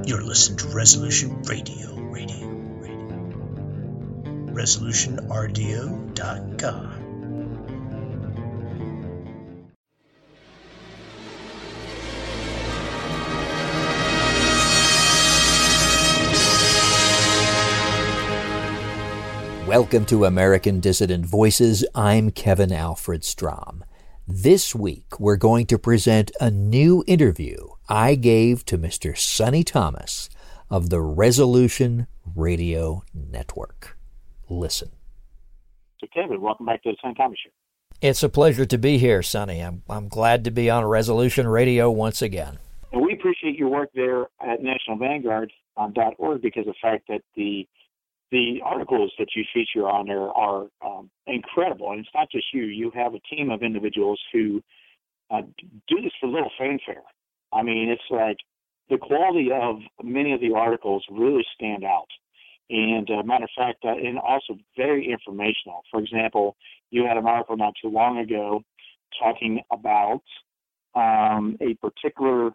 You're listening to Resolution Radio. ResolutionRDO.com. Welcome to American Dissident Voices. I'm Kevin Alfred Strom. This week, we're going to present a new interview I gave to Mr. Sonny Thomas of the Resolution Radio Network. Listen. So, Kevin, welcome back to the Sonny Thomas Show. It's a pleasure to be here, Sonny. I'm glad to be on Resolution Radio once again. And we appreciate your work there at nationalvanguard.org because of the fact that the articles that you feature on there are incredible. And it's not just you. You have a team of individuals who do this for little fanfare. I mean, it's like the quality of many of the articles really stand out. And matter of fact, and also very informational. For example, you had an article not too long ago talking about a particular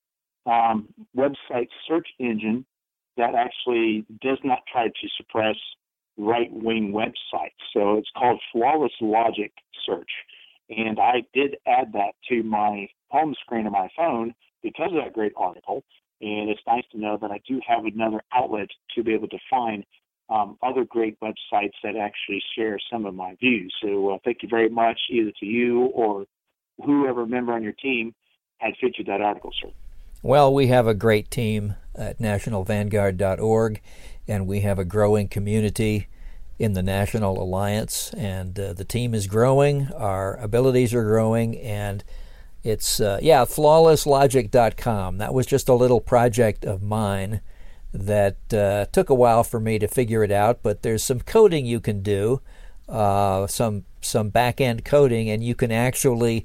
website search engine that actually does not try to suppress right-wing websites. So it's called Flawless Logic Search. And I did add that to my home screen of my phone because of that great article. And it's nice to know that I do have another outlet to be able to find other great websites that actually share some of my views. So thank you very much, either to you or whoever member on your team had featured that article, sir. Well, we have a great team at nationalvanguard.org, and we have a growing community in the National Alliance, and the team is growing, our abilities are growing, and it's, flawlesslogic.com. That was just a little project of mine that took a while for me to figure it out, but there's some coding you can do, some back-end coding, and you can actually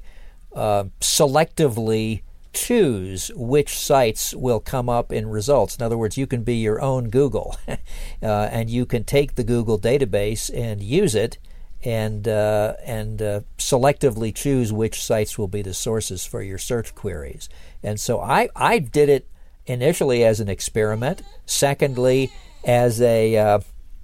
selectively choose which sites will come up in results. In other words, you can be your own Google, and you can take the Google database and use it, and selectively choose which sites will be the sources for your search queries. And so I did it initially as an experiment. Secondly, as a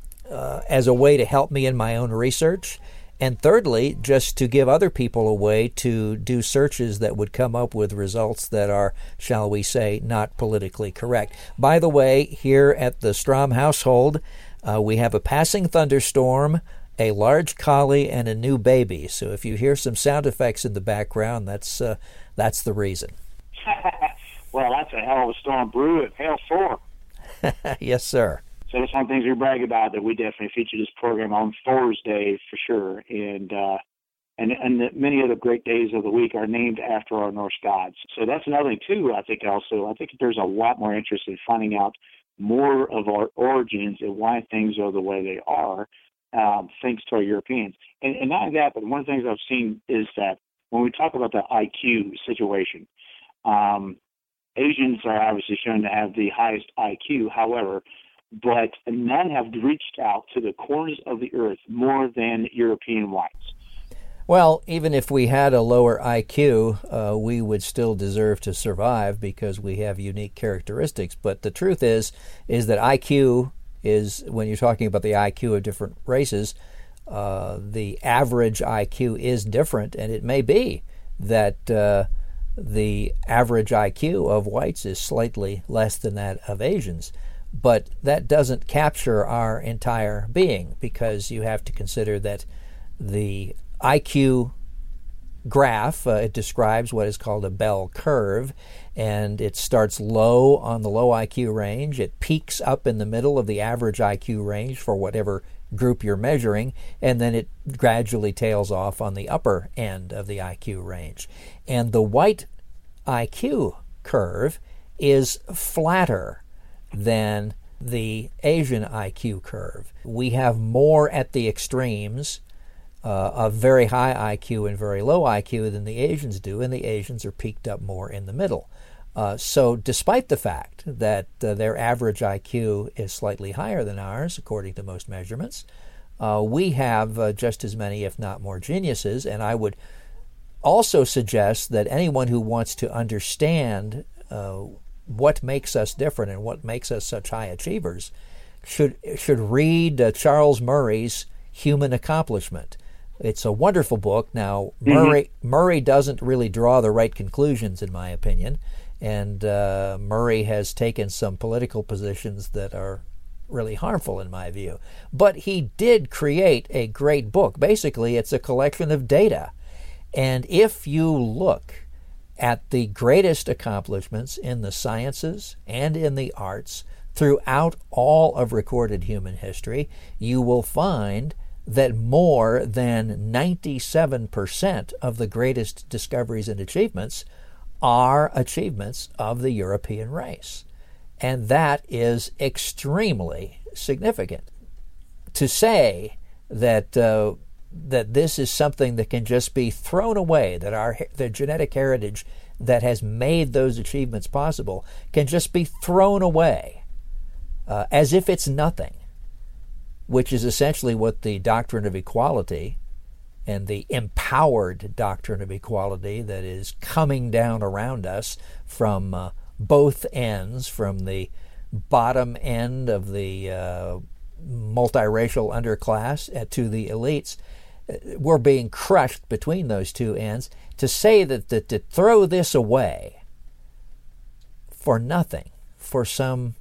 way to help me in my own research. And thirdly, just to give other people a way to do searches that would come up with results that are, shall we say, not politically correct. By the way, here at the Strom household, we have a passing thunderstorm, a large collie, and a new baby. So if you hear some sound effects in the background, that's the reason. Well, that's a hell of a storm brew at Hail 4. Yes, sir. So that's one of the things we brag about, that we definitely feature this program on Thursday for sure. And many of the great days of the week are named after our Norse gods. So that's another thing, too, I think there's a lot more interest in finding out more of our origins and why things are the way they are, thanks to our Europeans. And not only that, but one of the things I've seen is that when we talk about the IQ situation, Asians are obviously shown to have the highest IQ. However, but none have reached out to the corners of the earth more than European whites. Well, even if we had a lower IQ, we would still deserve to survive because we have unique characteristics. But the truth is that IQ is, when you're talking about the IQ of different races, the average IQ is different, and it may be that the average IQ of whites is slightly less than that of Asians. But that doesn't capture our entire being, because you have to consider that the IQ graph, it describes what is called a bell curve, and it starts low on the low IQ range. It peaks up in the middle of the average IQ range for whatever group you're measuring, and then it gradually tails off on the upper end of the IQ range. And the white IQ curve is flatter than the Asian IQ curve. We have more at the extremes of very high IQ and very low IQ than the Asians do, and the Asians are peaked up more in the middle. So despite the fact that their average IQ is slightly higher than ours, according to most measurements, we have just as many, if not more, geniuses. And I would also suggest that anyone who wants to understand what makes us different and what makes us such high achievers should read Charles Murray's Human Accomplishment. It's a wonderful book. Now, Murray doesn't really draw the right conclusions, in my opinion, and Murray has taken some political positions that are really harmful in my view. But he did create a great book. Basically, it's a collection of data. And if you look at the greatest accomplishments in the sciences and in the arts throughout all of recorded human history, you will find that more than 97% of the greatest discoveries and achievements are achievements of the European race. And that is extremely significant. To say that that this is something that can just be thrown away, that the genetic heritage that has made those achievements possible can just be thrown away as if it's nothing, which is essentially what the doctrine of equality and the empowered doctrine of equality that is coming down around us from both ends, from the bottom end of the multiracial underclass to the elites. We're being crushed between those two ends. To say that to throw this away for nothing, for some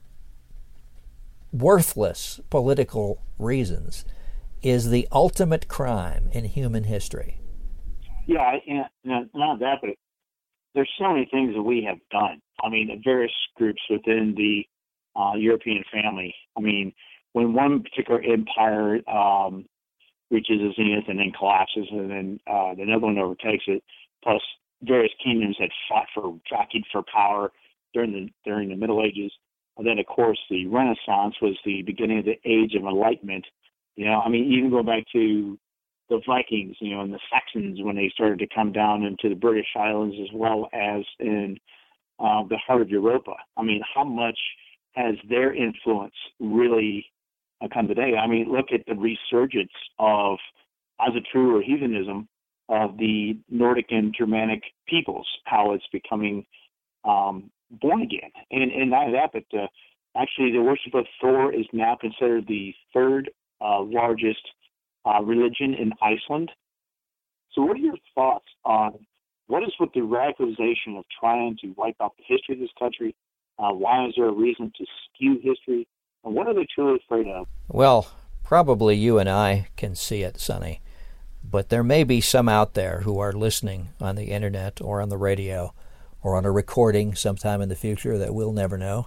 worthless political reasons, is the ultimate crime in human history. Yeah, and not that, but there's so many things that we have done. I mean, the various groups within the European family. I mean, when one particular empire reaches a zenith and then collapses, and then another one overtakes it, plus various kingdoms that fought for jockeyed for power during the Middle Ages. And then, of course, the Renaissance was the beginning of the Age of Enlightenment. You know, I mean, even go back to the Vikings, you know, and the Saxons when they started to come down into the British Islands as well as in the heart of Europa. I mean, how much has their influence really come today? I mean, look at the resurgence of, as a true or heathenism, of the Nordic and Germanic peoples, how it's becoming born again. And not that, but actually the worship of Thor is now considered the third largest religion in Iceland. So what are your thoughts on what is with the radicalization of trying to wipe out the history of this country? Why is there a reason to skew history? And what are they truly afraid of? Well, probably you and I can see it, Sonny. But there may be some out there who are listening on the internet or on the radio or on a recording sometime in the future that we'll never know,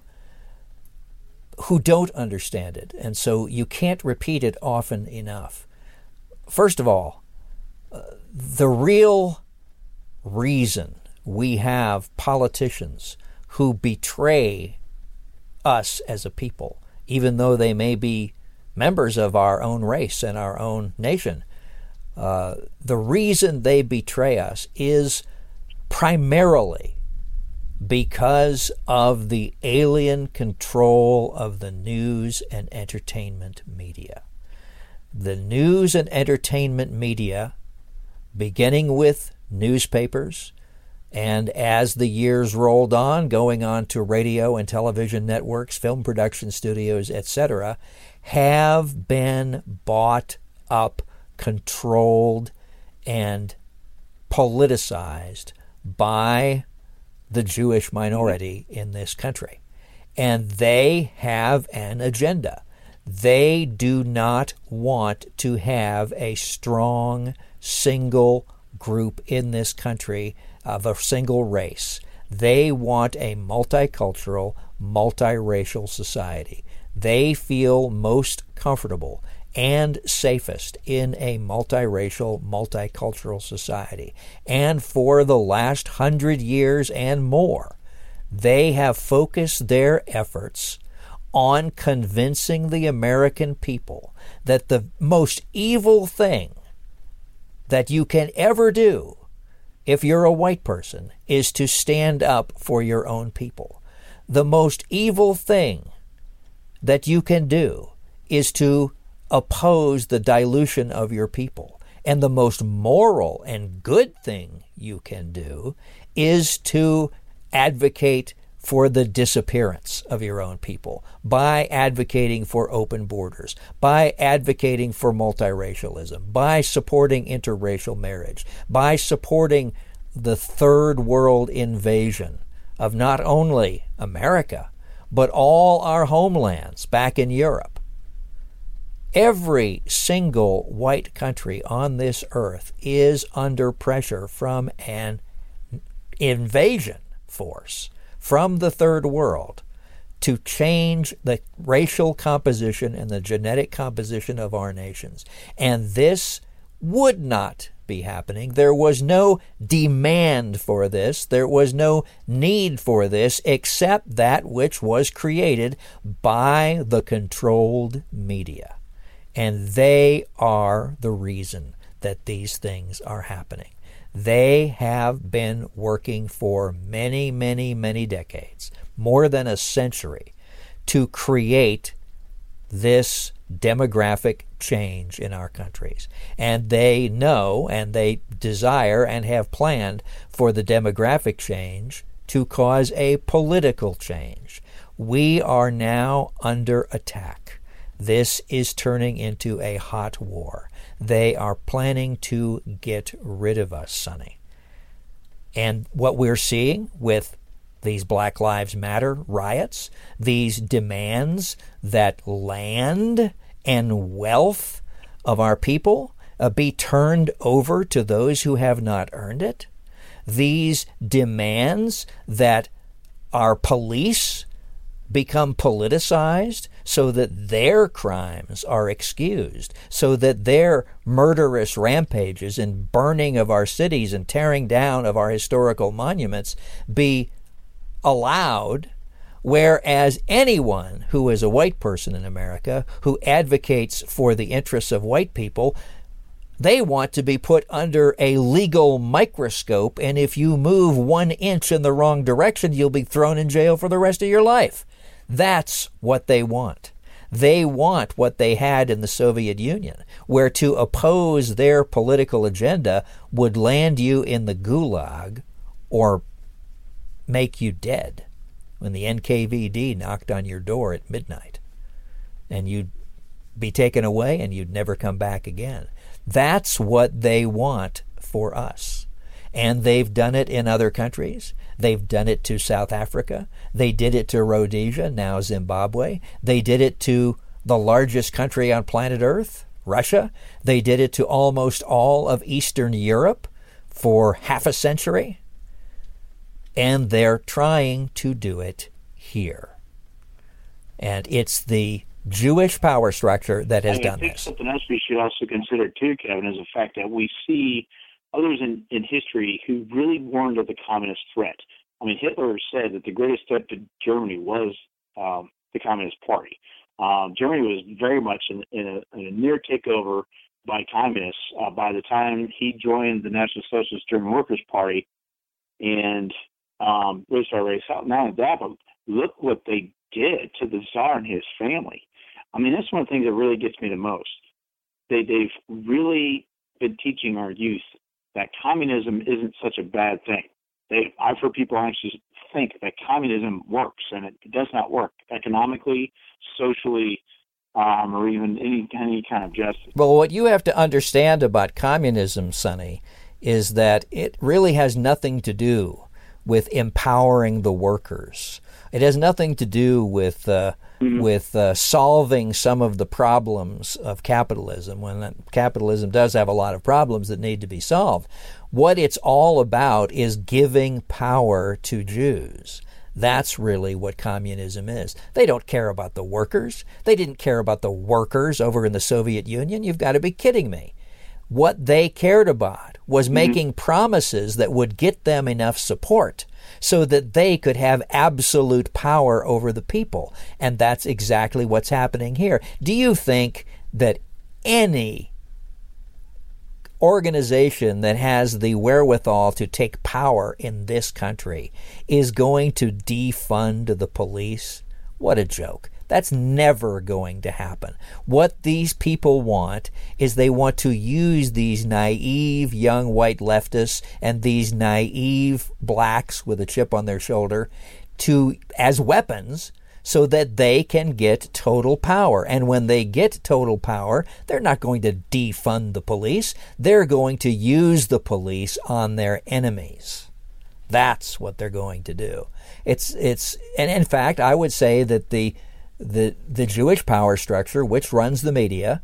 who don't understand it. And so you can't repeat it often enough. First of all, the real reason we have politicians who betray us as a people, even though they may be members of our own race and our own nation, the reason they betray us is primarily because of the alien control of the news and entertainment media. The news and entertainment media, beginning with newspapers, and as the years rolled on, going on to radio and television networks, film production studios, etc., have been bought up, controlled, and politicized by the Jewish minority in this country. And they have an agenda. They do not want to have a strong single group in this country of a single race. They want a multicultural, multiracial society. They feel most comfortable and safest in a multiracial, multicultural society. And for the last 100 years and more, they have focused their efforts on convincing the American people that the most evil thing that you can ever do if you're a white person is to stand up for your own people. The most evil thing that you can do is to oppose the dilution of your people. And the most moral and good thing you can do is to advocate for the disappearance of your own people, by advocating for open borders, by advocating for multiracialism, by supporting interracial marriage, by supporting the third world invasion of not only America, but all our homelands back in Europe. Every single white country on this earth is under pressure from an invasion force from the third world to change the racial composition and the genetic composition of our nations. And this would not be happening. There was no demand for this. There was no need for this except that which was created by the controlled media. And they are the reason that these things are happening. They have been working for many, many, many decades, more than a century, to create this demographic change in our countries. And they know and they desire and have planned for the demographic change to cause a political change. We are now under attack. This is turning into a hot war. They are planning to get rid of us, Sonny. And what we're seeing with these Black Lives Matter riots, these demands that land and wealth of our people be turned over to those who have not earned it, these demands that our police become politicized so that their crimes are excused, so that their murderous rampages and burning of our cities and tearing down of our historical monuments be allowed, whereas anyone who is a white person in America who advocates for the interests of white people, they want to be put under a legal microscope, and if you move 1 inch in the wrong direction, you'll be thrown in jail for the rest of your life. That's what they want. They want what they had in the Soviet Union, where to oppose their political agenda would land you in the gulag or make you dead when the NKVD knocked on your door at midnight. And you'd be taken away and you'd never come back again. That's what they want for us. And they've done it in other countries. They've done it to South Africa. They did it to Rhodesia, now Zimbabwe. They did it to the largest country on planet Earth, Russia. They did it to almost all of Eastern Europe for half a century. And they're trying to do it here. And it's the Jewish power structure that has done this. Something else we should also consider too, Kevin, is the fact that we see others in history who really warned of the communist threat. I mean, Hitler said that the greatest threat to Germany was the Communist Party. Germany was very much in a near takeover by communists by the time he joined the National Socialist German Workers' Party and raised our race out. Not only that, but look what they did to the Tsar and his family. I mean, that's one of the things that really gets me the most. They've really been teaching our youth that communism isn't such a bad thing. I've heard people actually think that communism works, and it does not work economically, socially, or even any kind of justice. Well, what you have to understand about communism, Sonny, is that it really has nothing to do with empowering the workers. It has nothing to do with solving some of the problems of capitalism, when capitalism does have a lot of problems that need to be solved. What it's all about is giving power to Jews. That's really what communism is. They don't care about the workers. They didn't care about the workers over in the Soviet Union. You've got to be kidding me. What they cared about was making promises that would get them enough support so that they could have absolute power over the people. And that's exactly what's happening here. Do you think that any organization that has the wherewithal to take power in this country is going to defund the police? What a joke. That's never going to happen. What these people want is they want to use these naive young white leftists and these naive blacks with a chip on their shoulder as weapons so that they can get total power. And when they get total power, they're not going to defund the police. They're going to use the police on their enemies. That's what they're going to do. And in fact, I would say that the Jewish power structure, which runs the media,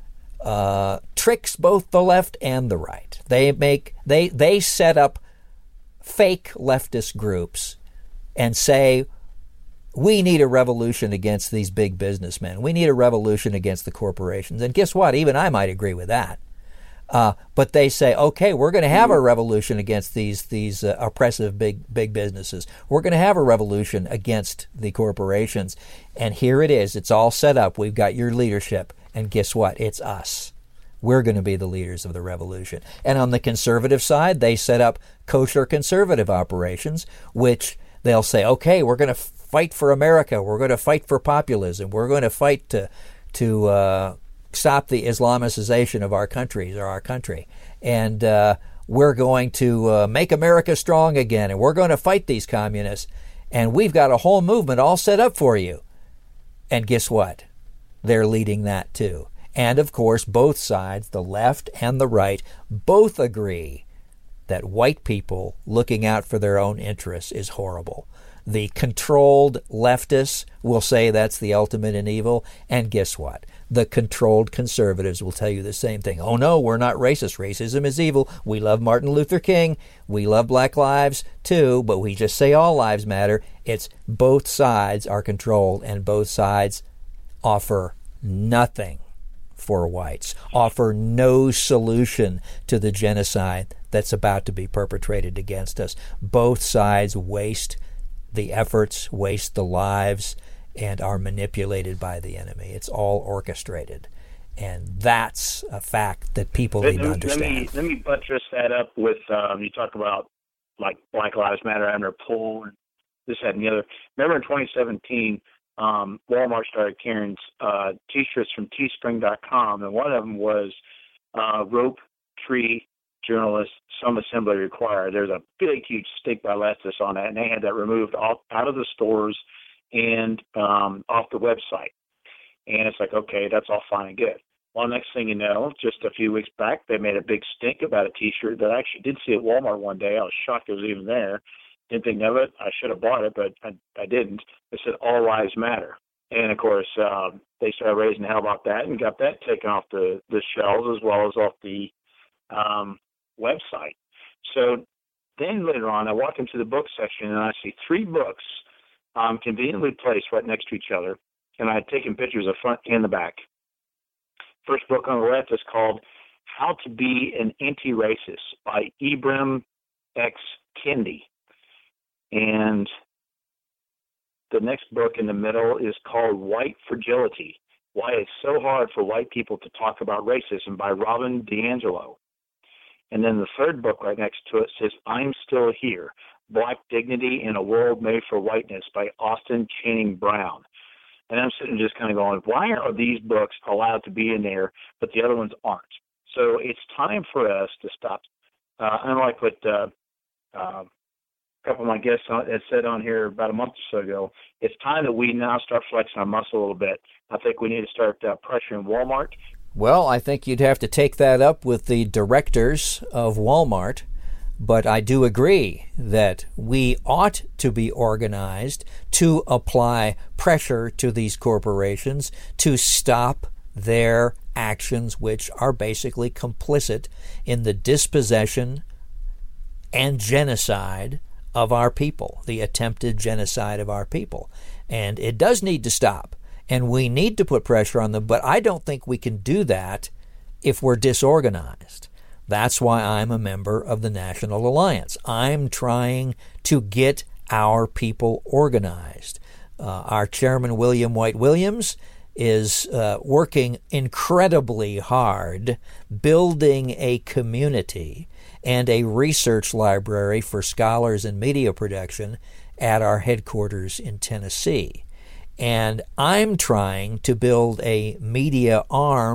tricks both the left and the right. They set up fake leftist groups and say, we need a revolution against these big businessmen. We need a revolution against the corporations. And guess what? Even I might agree with that. But they say, okay, we're going to have a revolution against these oppressive big businesses. We're going to have a revolution against the corporations. And here it is. It's all set up. We've got your leadership. And guess what? It's us. We're going to be the leaders of the revolution. And on the conservative side, they set up kosher conservative operations, which they'll say, okay, we're going to fight for America. We're going to fight for populism. We're going to fight to stop the Islamicization of our country. And we're going to make America strong again. And we're going to fight these communists. And we've got a whole movement all set up for you. And guess what? They're leading that too. And of course, both sides, the left and the right, both agree that white people looking out for their own interests is horrible. The controlled leftists will say that's the ultimate in evil. And guess what? The controlled conservatives will tell you the same thing. Oh, no, we're not racist. Racism is evil. We love Martin Luther King. We love black lives, too, but we just say all lives matter. It's both sides are controlled, and both sides offer nothing for whites, offer no solution to the genocide that's about to be perpetrated against us. Both sides waste the efforts, waste the lives, and are manipulated by the enemy. It's all orchestrated. And that's a fact that people need to understand. Let me buttress that up with, you talk about like Black Lives Matter under pull and this, that, and the other. Remember in 2017, Walmart started carrying T-shirts from teespring.com, and one of them was Rope Tree Journalist, some assembly required. There's a big, huge stake by leftists on that, and they had that removed out of the stores and off the website. And it's like, okay, that's all fine and good. Well, next thing you know, just a few weeks back, they made a big stink about a T-shirt that I actually did see at Walmart one day. I was shocked it was even there. Didn't think of it. I should have bought it, but I didn't. It said, All Lives Matter. And, of course, they started raising hell about that and got that taken off the shelves as well as off the website. So then later on, I walk into the book section and I see 3 books conveniently placed right next to each other, and I had taken pictures of front and the back. First book on the left is called How to Be an Anti-Racist by Ibram X. Kendi. And the next book in the middle is called White Fragility, Why It's So Hard for White People to Talk About Racism by Robin DiAngelo. And then the third book right next to it says I'm Still Here, Black Dignity in a World Made for Whiteness by Austin Channing Brown. And I'm sitting just kind of going, why are these books allowed to be in there, but the other ones aren't? So it's time for us to stop. Unlike what a couple of my guests had said on here about a month or so ago, it's time that we now start flexing our muscle a little bit. I think we need to start pressuring Walmart. Well, I think you'd have to take that up with the directors of Walmart, but I do agree that we ought to be organized to apply pressure to these corporations to stop their actions, which are basically complicit in the dispossession and genocide of our people, the attempted genocide of our people. And it does need to stop. And we need to put pressure on them, but I don't think we can do that if we're disorganized. That's why I'm a member of the National Alliance. I'm trying to get our people organized. Our chairman, William White Williams, is working incredibly hard building a community and a research library for scholars in media production at our headquarters in Tennessee. And I'm trying to build a media arm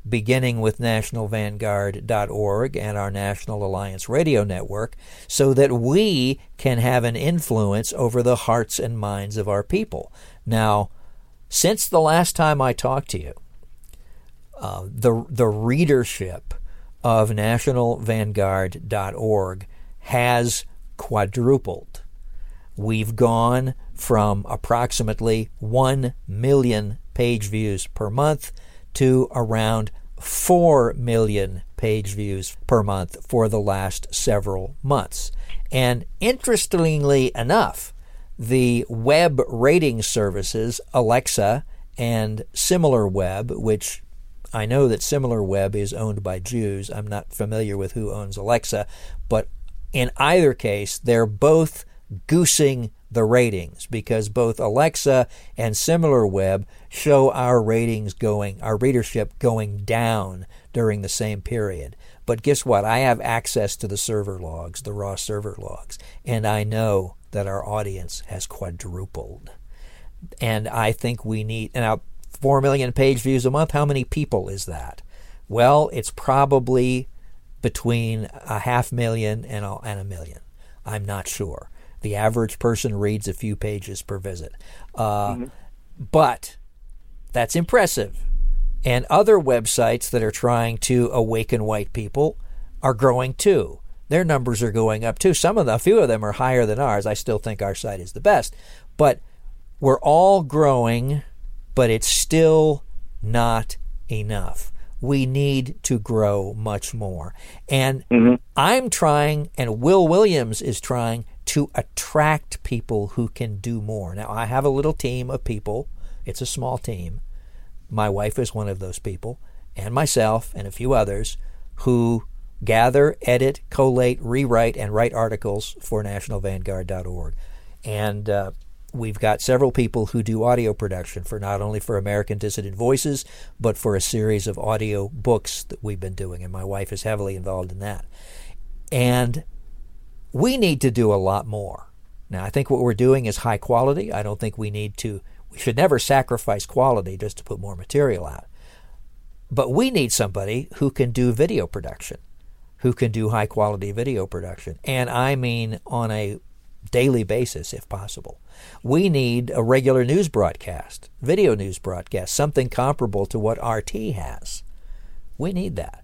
beginning with nationalvanguard.org and our National Alliance Radio Network, so that we can have an influence over the hearts and minds of our people. Now, since the last time I talked to you, the readership of nationalvanguard.org has quadrupled. We've gone from approximately 1 million page views per month to around 4 million page views per month for the last several months. And interestingly enough, the web rating services, Alexa and SimilarWeb, which I know that SimilarWeb is owned by Jews. I'm not familiar with who owns Alexa, but in either case, they're both goosing the ratings, because both Alexa and SimilarWeb show our readership going down during the same period. But guess what? I have access to the server logs, the raw server logs, and I know that our audience has quadrupled. And I think we need, now 4 million page views a month, how many people is that? Well, it's probably between 500,000 and 1 million. I'm not sure. The average person reads a few pages per visit. But that's impressive. And other websites that are trying to awaken white people are growing too. Their numbers are going up too. A few of them are higher than ours. I still think our site is the best. But we're all growing, but it's still not enough. We need to grow much more. And I'm trying, and Will Williams is trying, to attract people who can do more. Now, I have a little team of people. It's a small team. My wife is one of those people, and myself and a few others who gather, edit, collate, rewrite, and write articles for nationalvanguard.org. And we've got several people who do audio production for not only for American Dissident Voices, but for a series of audio books that we've been doing, and my wife is heavily involved in that. And we need to do a lot more. Now, I think what we're doing is high quality. I don't think we should never sacrifice quality just to put more material out. But we need somebody who can do video production, who can do high quality video production. And I mean on a daily basis, if possible. We need a regular news broadcast, video news broadcast, something comparable to what RT has. We need that.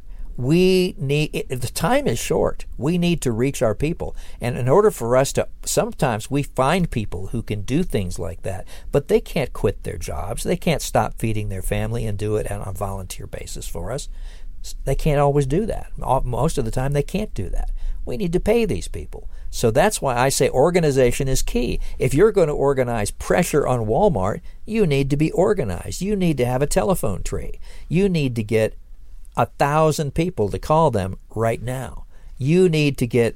The time is short. We need to reach our people. And in order for us to, sometimes we find people who can do things like that, but they can't quit their jobs. They can't stop feeding their family and do it on a volunteer basis for us. They can't always do that. Most of the time they can't do that. We need to pay these people. So that's why I say organization is key. If you're going to organize pressure on Walmart, you need to be organized. You need to have a telephone tree. You need to get 1,000 people to call them right now. You need to get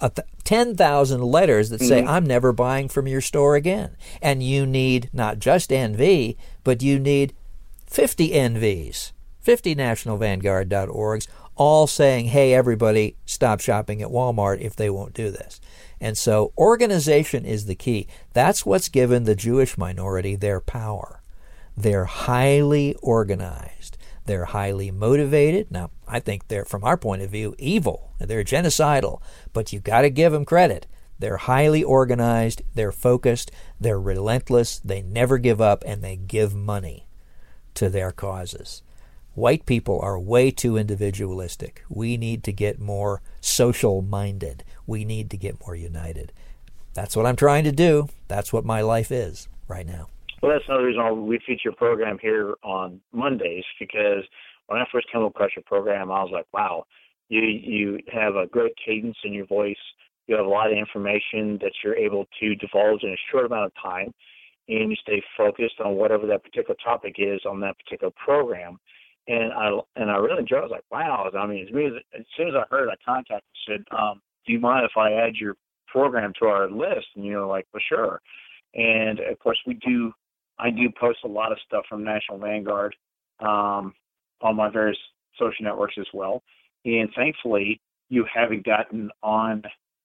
10,000 letters that say, I'm never buying from your store again. And you need not just NV, but you need 50 NVs, 50 nationalvanguard.orgs, all saying, hey, everybody, stop shopping at Walmart if they won't do this. And so organization is the key. That's what's given the Jewish minority their power. They're highly organized. They're highly motivated. Now, I think they're, from our point of view, evil. They're genocidal. But you've got to give them credit. They're highly organized. They're focused. They're relentless. They never give up, and they give money to their causes. White people are way too individualistic. We need to get more social-minded. We need to get more united. That's what I'm trying to do. That's what my life is right now. Well, that's another reason we feature your program here on Mondays, because when I first came across your program, I was like, wow, you have a great cadence in your voice. You have a lot of information that you're able to divulge in a short amount of time, and you stay focused on whatever that particular topic is on that particular program. And I really enjoyed it. I was like, wow. I mean, as soon as I heard, I contacted and said, do you mind if I add your program to our list? And you're like, well, sure. And, of course, I do post a lot of stuff from National Vanguard on my various social networks as well. And thankfully, you haven't gotten on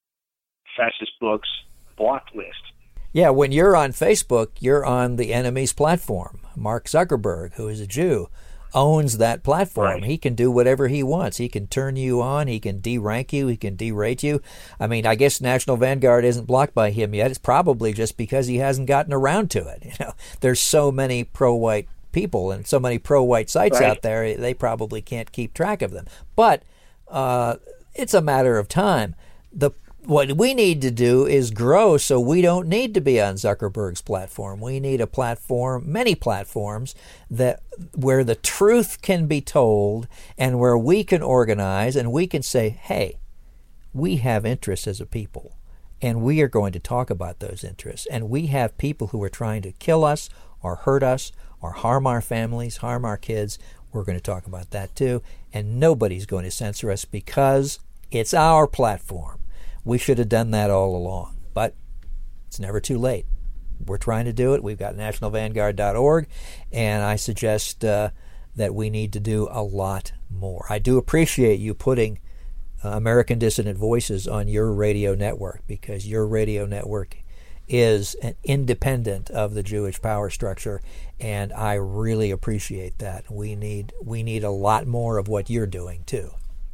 Fascist Books blocked list. Yeah, when you're on Facebook, you're on the enemy's platform. Mark Zuckerberg, who is a Jew, owns that platform. Right. He can do whatever he wants. He can turn you on. He can derank you. He can derate you. I mean, I guess National Vanguard isn't blocked by him yet. It's probably just because he hasn't gotten around to it. There's so many pro-white people and so many pro-white sites out there, they probably can't keep track of them. But it's a matter of time. What we need to do is grow so we don't need to be on Zuckerberg's platform. We need a platform, many platforms, where the truth can be told and where we can organize and we can say, hey, we have interests as a people and we are going to talk about those interests. And we have people who are trying to kill us or hurt us or harm our families, harm our kids. We're going to talk about that too. And nobody's going to censor us because it's our platform. We should have done that all along, but it's never too late. We're trying to do it. We've got nationalvanguard.org, and I suggest that we need to do a lot more. I do appreciate you putting American Dissident Voices on your radio network, because your radio network is an independent of the Jewish power structure, and I really appreciate that. We need a lot more of what you're doing, too.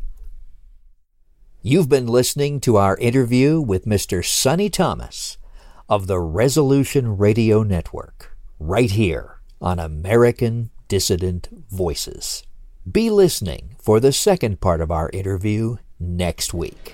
You've been listening to our interview with Mr. Sonny Thomas of the Resolution Radio Network, right here on American Dissident Voices. Be listening for the second part of our interview next week.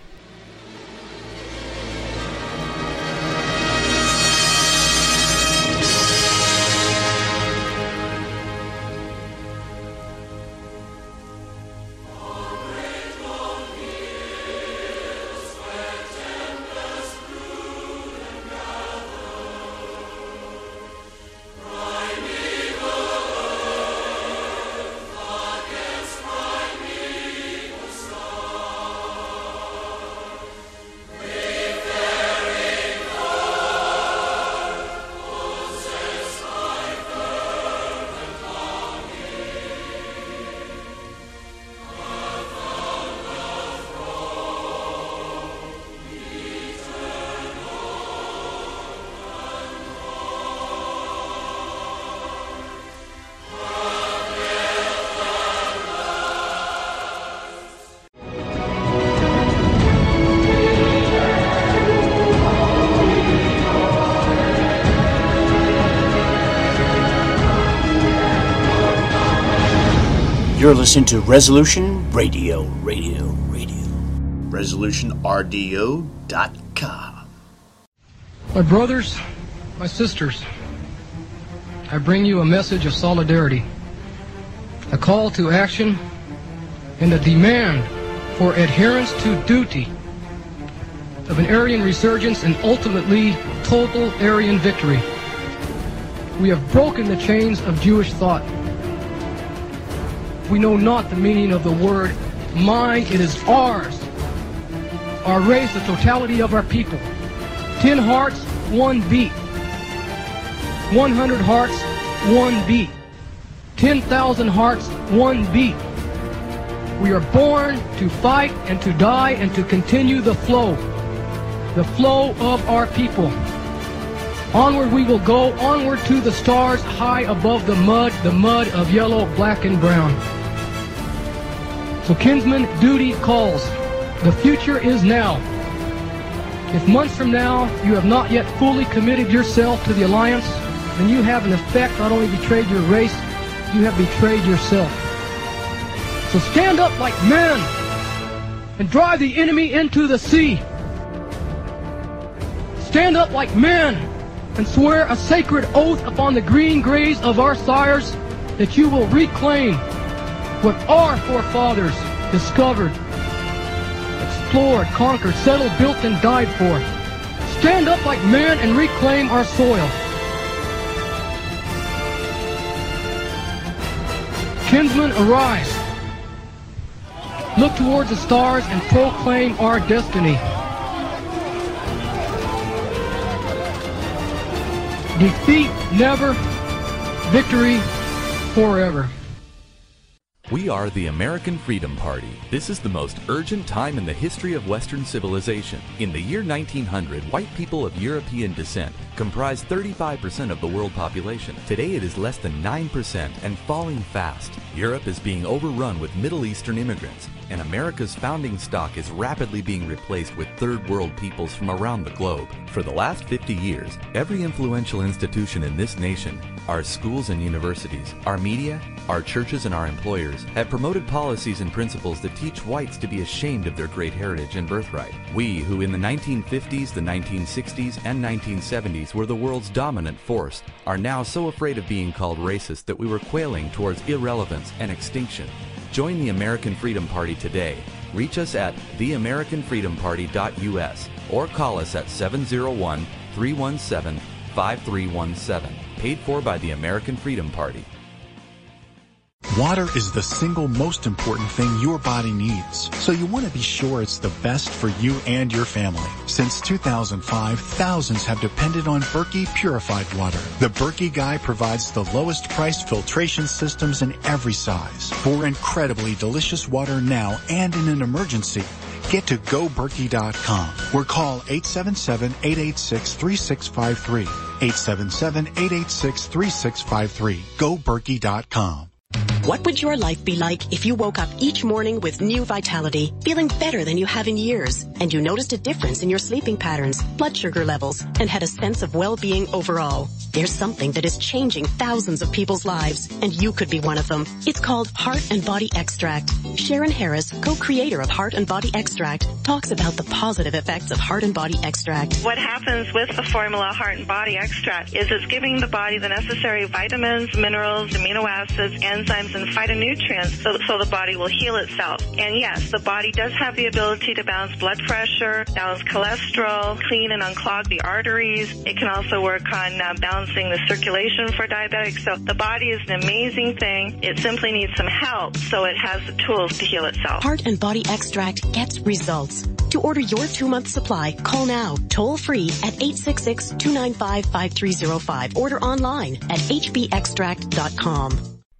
You're listening to Resolution Radio. ResolutionRDO.com. My brothers, my sisters, I bring you a message of solidarity, a call to action, and a demand for adherence to duty of an Aryan resurgence and ultimately total Aryan victory. We have broken the chains of Jewish thought. We know not the meaning of the word mine, it is ours. Our race, the totality of our people. 10 hearts, 1 beat. 100 hearts, 1 beat. 10,000 hearts, 1 beat. We are born to fight and to die and to continue the flow of our people. Onward we will go, onward to the stars, high above the mud of yellow, black, and brown. So kinsman, duty calls. The future is now. If months from now you have not yet fully committed yourself to the alliance, then you have in effect not only betrayed your race, you have betrayed yourself. So stand up like men and drive the enemy into the sea. Stand up like men and swear a sacred oath upon the green graves of our sires that you will reclaim what our forefathers discovered, explored, conquered, settled, built, and died for. Stand up like men and reclaim our soil. Kinsmen, arise. Look towards the stars and proclaim our destiny. Defeat never, victory forever. We are the American Freedom Party. This is the most urgent time in the history of Western civilization. In the year 1900, white people of European descent comprised 35% of the world population. Today it is less than 9% and falling fast. Europe is being overrun with Middle Eastern immigrants, and America's founding stock is rapidly being replaced with third world peoples from around the globe. For the last 50 years, every influential institution in this nation, our schools and universities, our media, our churches and our employers, have promoted policies and principles that teach whites to be ashamed of their great heritage and birthright. We, who in the 1950s, the 1960s, and 1970s were the world's dominant force, are now so afraid of being called racist that we were quailing towards irrelevance and extinction. Join the American Freedom Party today. Reach us at theamericanfreedomparty.us or call us at 701-317-5317. Paid for by the American Freedom Party. Water is the single most important thing your body needs, so you want to be sure it's the best for you and your family. Since 2005, thousands have depended on Berkey purified water. The Berkey Guy provides the lowest price filtration systems in every size. For incredibly delicious water now and in an emergency, get to GoBerkey.com or call 877-886-3653. 877-886-3653. GoBerkey.com. What would your life be like if you woke up each morning with new vitality, feeling better than you have in years, and you noticed a difference in your sleeping patterns, blood sugar levels, and had a sense of well-being overall? There's something that is changing thousands of people's lives, and you could be one of them. It's called Heart and Body Extract. Sharon Harris, co-creator of Heart and Body Extract, talks about the positive effects of Heart and Body Extract. What happens with the formula Heart and Body Extract is it's giving the body the necessary vitamins, minerals, amino acids, enzymes, and phytonutrients so the body will heal itself. And yes, the body does have the ability to balance blood pressure, balance cholesterol, clean and unclog the arteries. It can also work on balancing the circulation for diabetics. So the body is an amazing thing. It simply needs some help so it has the tools to heal itself. Heart and Body Extract gets results. To order your 2-month supply, call now, toll free at 866-295-5305. Order online at hbextract.com.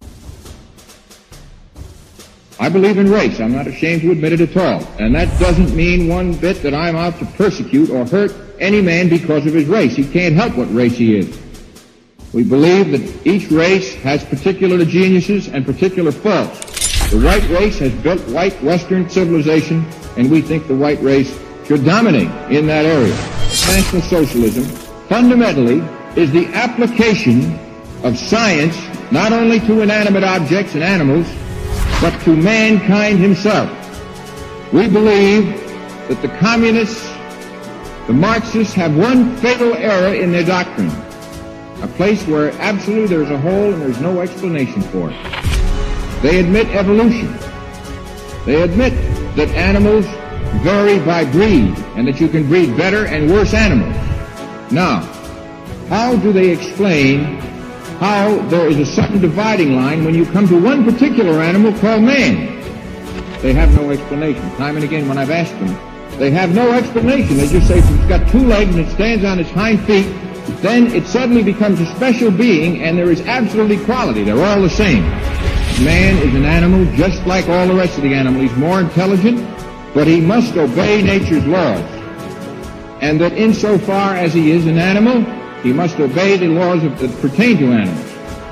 I believe in race. I'm not ashamed to admit it at all. And that doesn't mean one bit that I'm out to persecute or hurt any man because of his race. He can't help what race he is. We believe that each race has particular geniuses and particular faults. The white race has built white Western civilization, and we think the white race should dominate in that area. National socialism fundamentally is the application of science not only to inanimate objects and animals, but to mankind himself. We believe that the communists, the Marxists, have one fatal error in their doctrine, a place where absolutely there's a hole and there's no explanation for it. They admit evolution. They admit that animals vary by breed and that you can breed better and worse animals. Now, how do they explain how there is a sudden dividing line when you come to one particular animal called man? They have no explanation. Time and again when I've asked them, they have no explanation. They just say if it's got 2 legs and it stands on its hind feet, then it suddenly becomes a special being and there is absolute equality. They're all the same. Man is an animal just like all the rest of the animals. He's more intelligent, but he must obey nature's laws. And that insofar as he is an animal, he must obey the laws that pertain to animals.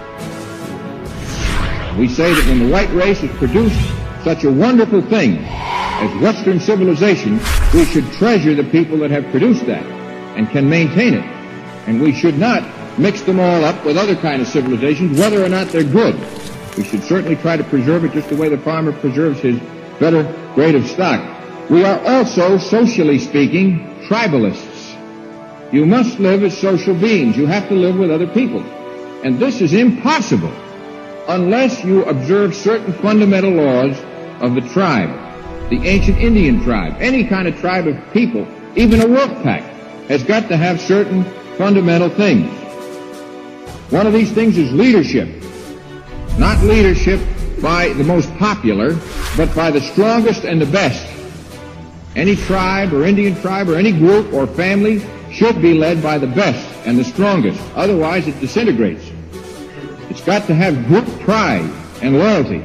We say that when the white race has produced such a wonderful thing as Western civilization, we should treasure the people that have produced that and can maintain it. And we should not mix them all up with other kind of civilizations, whether or not they're good. We should certainly try to preserve it just the way the farmer preserves his better grade of stock. We are also, socially speaking, tribalists. You must live as social beings. You have to live with other people. And this is impossible unless you observe certain fundamental laws of the tribe, the ancient Indian tribe. Any kind of tribe of people, even a wolf pack, has got to have certain fundamental things. One of these things is leadership. Not leadership by the most popular, but by the strongest and the best. Any tribe or Indian tribe or any group or family should be led by the best and the strongest. Otherwise, it disintegrates. It's got to have group pride and loyalty.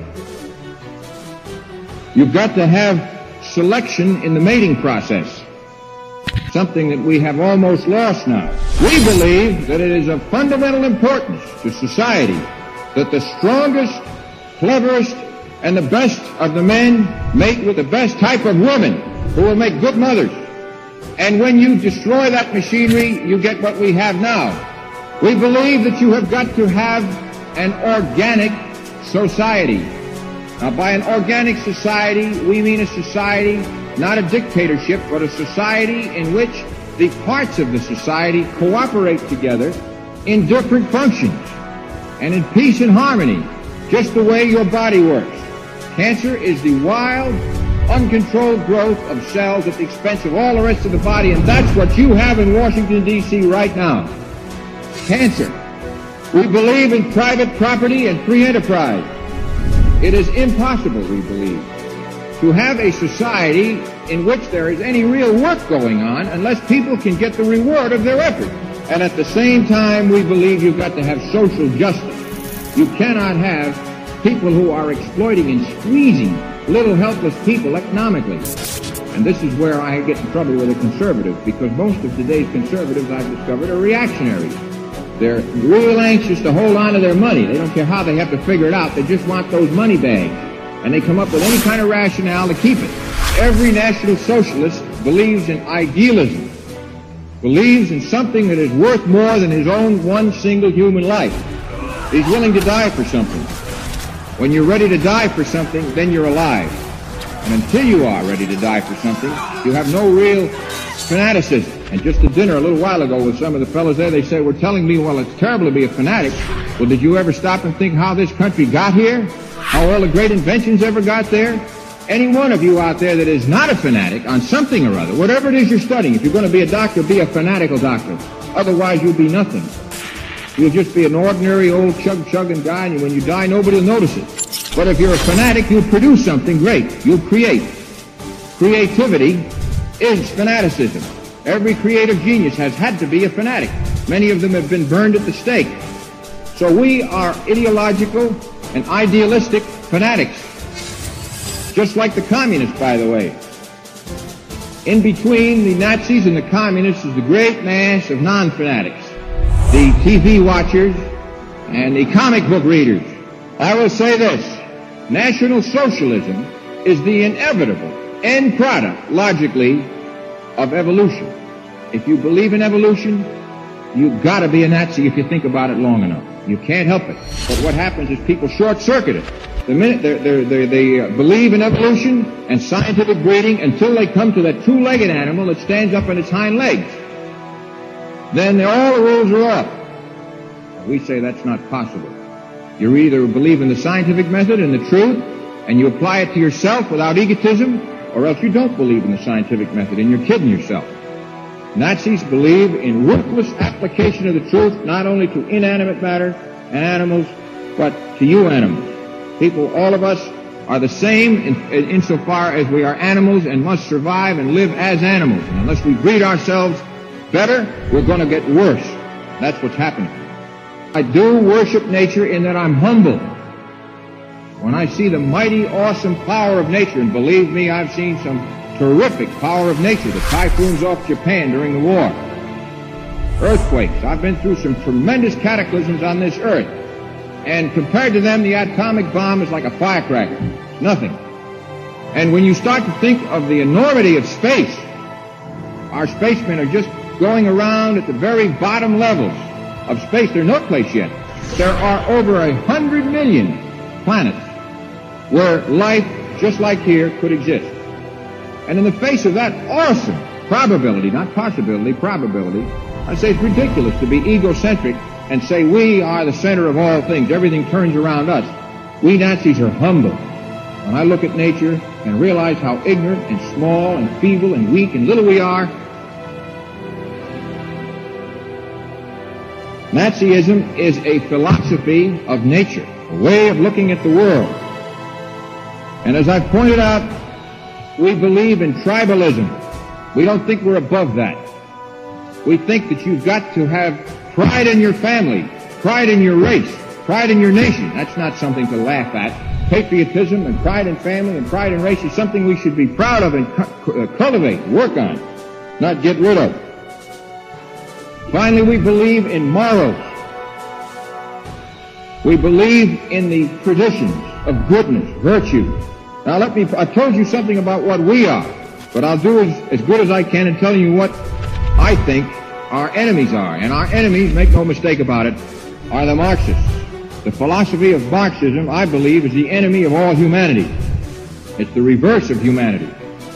You've got to have selection in the mating process, something that we have almost lost now. We believe that it is of fundamental importance to society that the strongest cleverest and the best of the men mate with the best type of women who will make good mothers. And when you destroy that machinery, you get what we have now. We believe that you have got to have an organic society. Now, by an organic society, we mean a society, not a dictatorship, but a society in which the parts of the society cooperate together in different functions and in peace and harmony, just the way your body works. Cancer is the wild, uncontrolled growth of cells at the expense of all the rest of the body, and that's what you have in Washington, D.C. right now. Cancer. We believe in private property and free enterprise. It is impossible, we believe, to have a society in which there is any real work going on unless people can get the reward of their effort. And at the same time, we believe you've got to have social justice. You cannot have people who are exploiting and squeezing little helpless people economically. And this is where I get in trouble with the conservatives, because most of today's conservatives, I've discovered, are reactionaries. They're real anxious to hold on to their money. They don't care how they have to figure it out. They just want those money bags. And they come up with any kind of rationale to keep it. Every National Socialist believes in idealism, believes in something that is worth more than his own one single human life. He's willing to die for something. When you're ready to die for something, then you're alive. And until you are ready to die for something, you have no real fanaticism. And just at dinner a little while ago with some of the fellows there, they said, were telling me, well, it's terrible to be a fanatic. Well, did you ever stop and think how this country got here? How all the great inventions ever got there? Any one of you out there that is not a fanatic on something or other, whatever it is you're studying, if you're going to be a doctor, be a fanatical doctor. Otherwise, you'll be nothing. You'll just be an ordinary old chug-chugging guy, and when you die, nobody will notice it. But if you're a fanatic, you'll produce something great. You'll create. Creativity is fanaticism. Every creative genius has had to be a fanatic. Many of them have been burned at the stake. So we are ideological and idealistic fanatics. Just like the communists, by the way. In between the Nazis and the communists is the great mass of non-fanatics. The TV watchers and the comic book readers. I will say this. National Socialism is the inevitable end product, logically, of evolution. If you believe in evolution, you've got to be a Nazi if you think about it long enough. You can't help it. But what happens is people short-circuit it. The minute they believe in evolution and scientific breeding until they come to that two-legged animal that stands up on its hind legs, then all the rules are off. We say that's not possible. You either believe in the scientific method and the truth, and you apply it to yourself without egotism, or else you don't believe in the scientific method and you're kidding yourself. Nazis believe in ruthless application of the truth, not only to inanimate matter and animals, but to you animals. People, all of us, are the same insofar as we are animals and must survive and live as animals. And unless we breed ourselves better, we're going to get worse. That's what's happening. I do worship nature in that I'm humble. When I see the mighty, awesome power of nature, and believe me, I've seen some terrific power of nature, the typhoons off Japan during the war, earthquakes. I've been through some tremendous cataclysms on this earth. And compared to them, the atomic bomb is like a firecracker. It's nothing. And when you start to think of the enormity of space, our spacemen are just going around at the very bottom levels of space. They're no place yet. There are over 100 million planets where life, just like here, could exist. And in the face of that awesome probability, not possibility, probability, I say it's ridiculous to be egocentric and say we are the center of all things. Everything turns around us. We Nazis are humble. When I look at nature and realize how ignorant and small and feeble and weak and little we are, Nazism is a philosophy of nature, a way of looking at the world. And as I've pointed out, we believe in tribalism. We don't think we're above that. We think that you've got to have pride in your family, pride in your race, pride in your nation. That's not something to laugh at. Patriotism and pride in family and pride in race is something we should be proud of and cultivate, work on, not get rid of. Finally, we believe in morals. We believe in the traditions of goodness, virtue. Now I told you something about what we are, but I'll do as good as I can in telling you what I think our enemies are. And our enemies, make no mistake about it, are the Marxists. The philosophy of Marxism, I believe, is the enemy of all humanity. It's the reverse of humanity.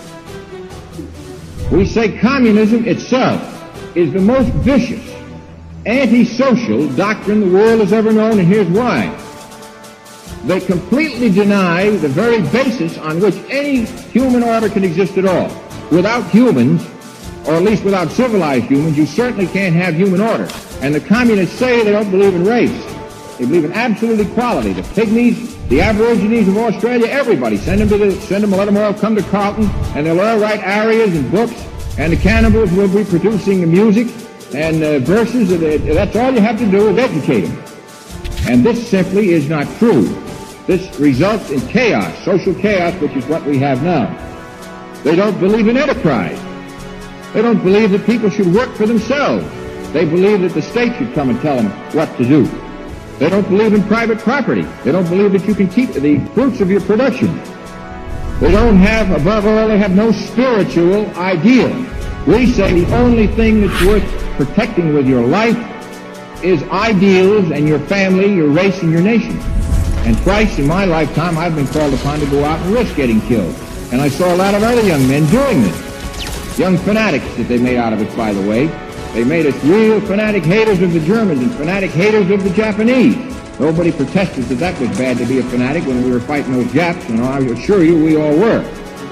We say communism itself is the most vicious, antisocial doctrine the world has ever known, and here's why. They completely deny the very basis on which any human order can exist at all. Without humans, or at least without civilized humans, you certainly can't have human order. And the communists say they don't believe in race. They believe in absolute equality. The pygmies, the aborigines of Australia, everybody, let them all come to Carlton, and they'll all write arias and books, and the cannibals will be producing music and verses. That's all you have to do is educate them. And this simply is not true. This results in chaos, social chaos, which is what we have now. They don't believe in enterprise. They don't believe that people should work for themselves. They believe that the state should come and tell them what to do. They don't believe in private property. They don't believe that you can keep the fruits of your production. They don't have, above all, they have no spiritual ideal. We say the only thing that's worth protecting with your life is ideals and your family, your race, and your nation. And twice in my lifetime, I've been called upon to go out and risk getting killed. And I saw a lot of other young men doing this. Young fanatics that they made out of it, by the way. They made us real fanatic haters of the Germans and fanatic haters of the Japanese. Nobody protested that was bad to be a fanatic when we were fighting those Japs, and I assure you we all were.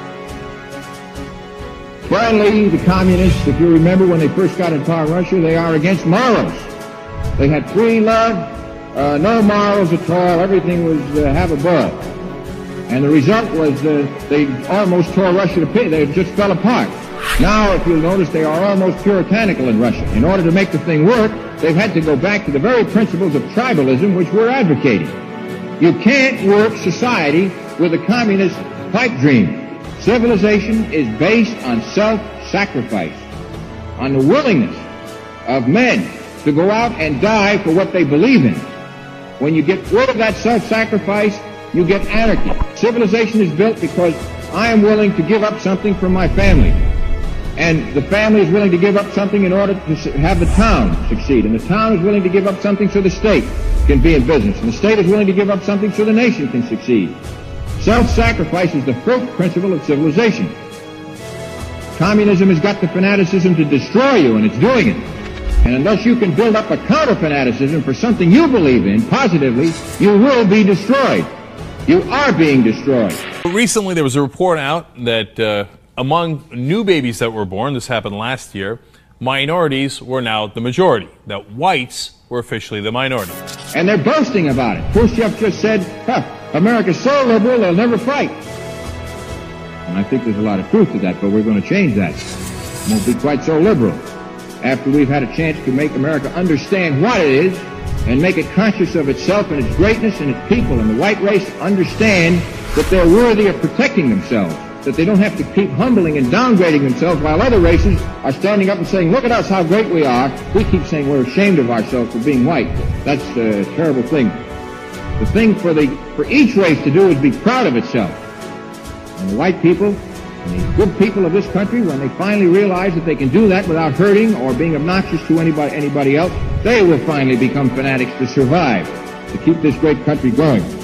Finally, the communists, if you remember when they first got in power in Russia, they are against morals. They had free love, no morals at all, everything was have a ball. And the result was they almost tore Russia to pieces, they just fell apart. Now, if you'll notice, they are almost puritanical in Russia. In order to make the thing work, they've had to go back to the very principles of tribalism which we're advocating. You can't work society with a communist pipe dream. Civilization is based on self-sacrifice, on the willingness of men to go out and die for what they believe in. When you get rid of that self-sacrifice, you get anarchy. Civilization is built because I am willing to give up something for my family. And the family is willing to give up something in order to have the town succeed. And the town is willing to give up something so the state can be in business. And the state is willing to give up something so the nation can succeed. Self-sacrifice is the first principle of civilization. Communism has got the fanaticism to destroy you, and it's doing it. And unless you can build up a counter-fanaticism for something you believe in positively, you will be destroyed. You are being destroyed. Recently, there was a report out that among new babies that were born, this happened last year, minorities were now the majority, that whites were officially the minority. And they're boasting about it. Khrushchev just said, America's so liberal, they'll never fight. And I think there's a lot of truth to that, but we're going to change that. It won't be quite so liberal. After we've had a chance to make America understand what it is and make it conscious of itself and its greatness and its people, and the white race understand that they're worthy of protecting themselves, that they don't have to keep humbling and downgrading themselves while other races are standing up and saying, look at us, how great we are. We keep saying we're ashamed of ourselves for being white. That's a terrible thing. The thing for each race to do is be proud of itself. And the white people and the good people of this country, when they finally realize that they can do that without hurting or being obnoxious to anybody else, they will finally become fanatics to survive, to keep this great country going.